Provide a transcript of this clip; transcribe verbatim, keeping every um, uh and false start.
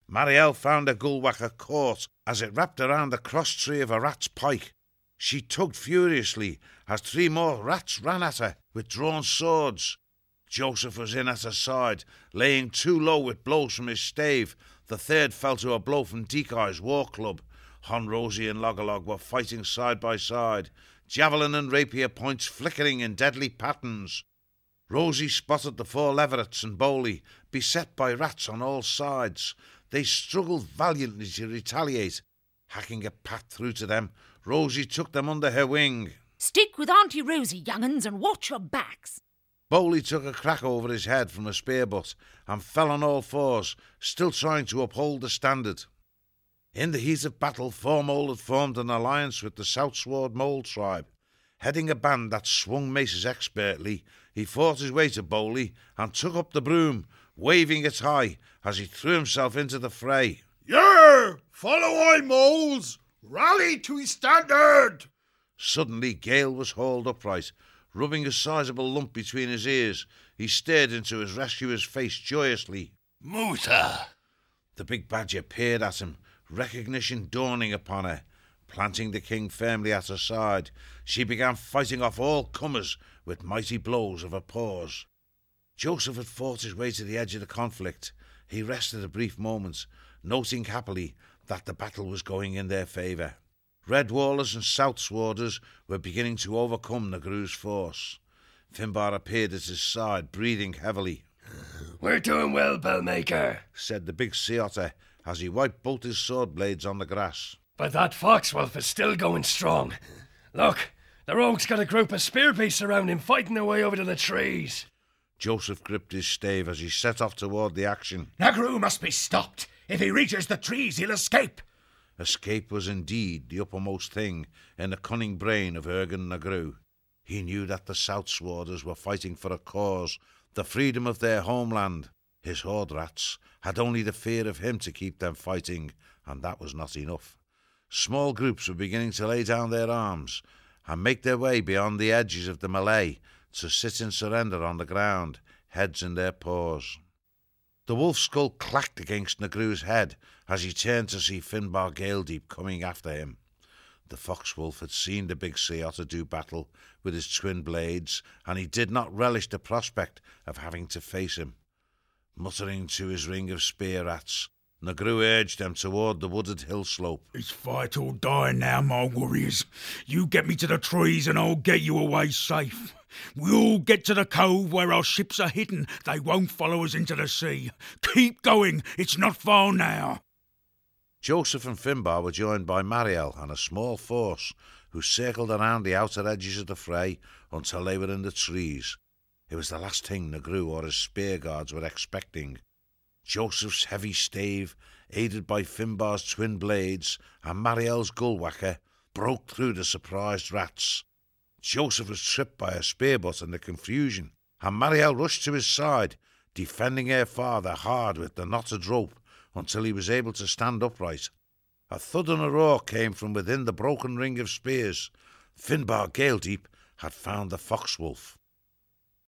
Marielle found a gullwhacker caught as it wrapped around the cross tree of a rat's pike. She tugged furiously as three more rats ran at her with drawn swords. Joseph was in at her side, laying too low with blows from his stave. The third fell to a blow from Decoy's war club. Hon Rosie and Loggerlog were fighting side by side, javelin and rapier points flickering in deadly patterns. Rosie spotted the four leverets and Bowley, beset by rats on all sides. They struggled valiantly to retaliate. Hacking a path through to them, Rosie took them under her wing. "Stick with Auntie Rosie, young'uns, and watch your backs." Bowley took a crack over his head from a spear butt and fell on all fours, still trying to uphold the standard. In the heat of battle, Fourmole had formed an alliance with the Southsword Mole tribe. Heading a band that swung maces expertly, he fought his way to Bowley and took up the broom, waving it high as he threw himself into the fray. "Yeah! Follow I, moles! Rally to his standard!" Suddenly Gale was hauled upright. Rubbing a sizable lump between his ears, he stared into his rescuer's face joyously. "Mutha!" The big badger peered at him, recognition dawning upon her. Planting the king firmly at her side, she began fighting off all comers with mighty blows of her paws. Joseph had fought his way to the edge of the conflict. He rested a brief moment, noting happily that the battle was going in their favour. Redwallers and Southsworders were beginning to overcome Nagru's force. Finbar appeared at his side, breathing heavily. "We're doing well, Bellmaker," said the big sea otter as he wiped both his sword blades on the grass. "But that foxwolf is still going strong. Look, the rogue's got a group of spear beasts around him fighting their way over to the trees." Joseph gripped his stave as he set off toward the action. "Nagru must be stopped. If he reaches the trees, he'll escape." Escape was indeed the uppermost thing in the cunning brain of Ergen Nagru. He knew that the Southsworders were fighting for a cause, the freedom of their homeland. His horde rats had only the fear of him to keep them fighting, and that was not enough. Small groups were beginning to lay down their arms and make their way beyond the edges of the melee to sit in surrender on the ground, heads in their paws. The wolf's skull clacked against Nagru's head as he turned to see Finbar Galedeep coming after him. The foxwolf had seen the big sea otter do battle with his twin blades, and he did not relish the prospect of having to face him. Muttering to his ring of spear rats, Nagru urged them toward the wooded hill slope. "It's fight or die now, my warriors. You get me to the trees and I'll get you away safe. We all get to the cove where our ships are hidden. They won't follow us into the sea. Keep going. It's not far now." Joseph and Finbar were joined by Marielle and a small force who circled around the outer edges of the fray until they were in the trees. It was the last thing Nagru or his spear guards were expecting. Joseph's heavy stave, aided by Finbar's twin blades and Marielle's gullwhacker, broke through the surprised rats. Joseph was tripped by a spear butt in the confusion, and Marielle rushed to his side, defending her father hard with the knotted rope until he was able to stand upright. A thud and a roar came from within the broken ring of spears. Finbar Galedeep had found the foxwolf.